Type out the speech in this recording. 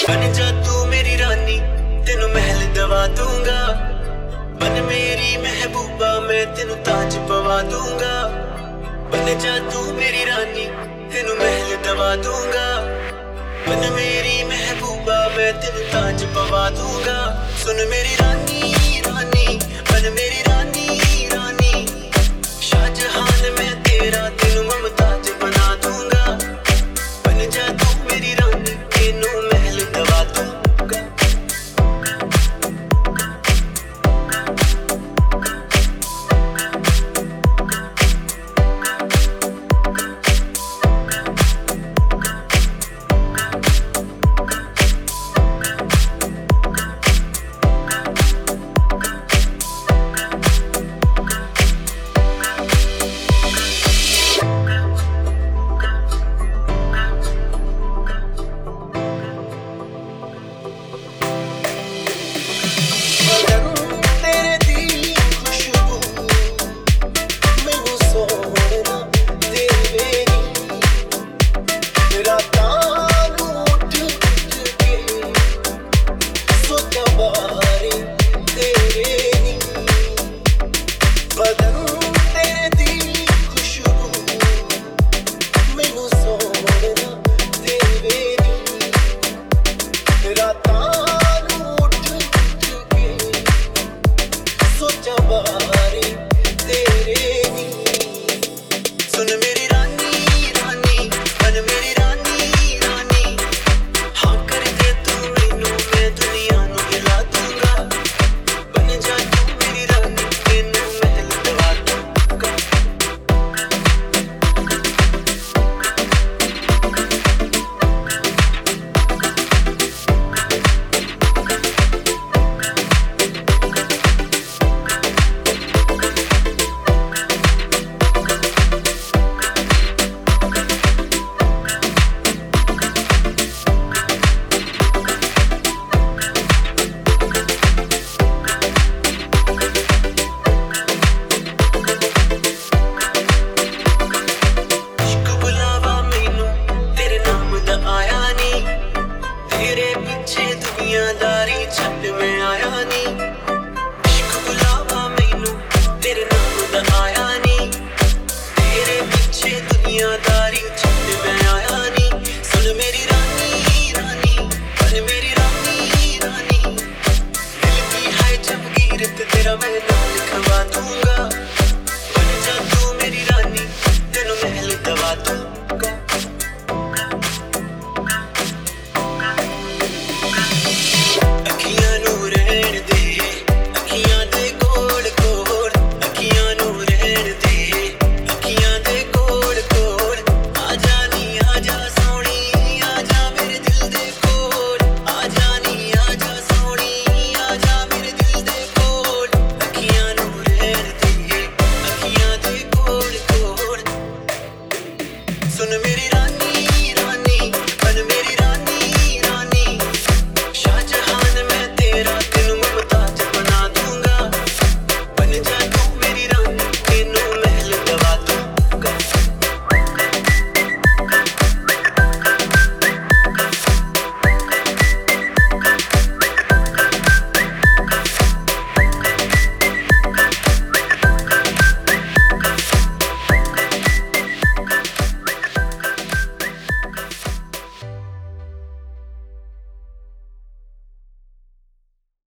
बन जा तू मेरी रानी, तेनू महल दवा दूंगा। बन मेरी महबूबा, मैं तेनू ताज पवा दूंगा। बन जा तू मेरी रानी, तेनू महल दवा दूंगा। बन मेरी महबूबा, मैं तेनू ताज पवा दूंगा। सुन मेरी रानी रानी, बन मेरी रानी रानी, शाहजहान मैं तेरा, तेनू मुमताज बना दूंगा। बन जा तू मेरी रानी, तेनू महल दवा दूंगा। तेरा मैं नाम लिखवा दूंगा। बन जा तू मेरी रानी, तेनू महल दवा दूंगा। अखियां नू रहण दे, अखियां दे कोल कोल, अखियां नू रहण दे, अखियां दे कोल कोल। आजा नी आजा सोहणी, आजा मेरे दिल दे कोल। आजा नी आजा सोहणी, आजा मेरे दिल दे कोल। अखियां नू रहण दे, अखियां दे कोल कोल। सुन मेरी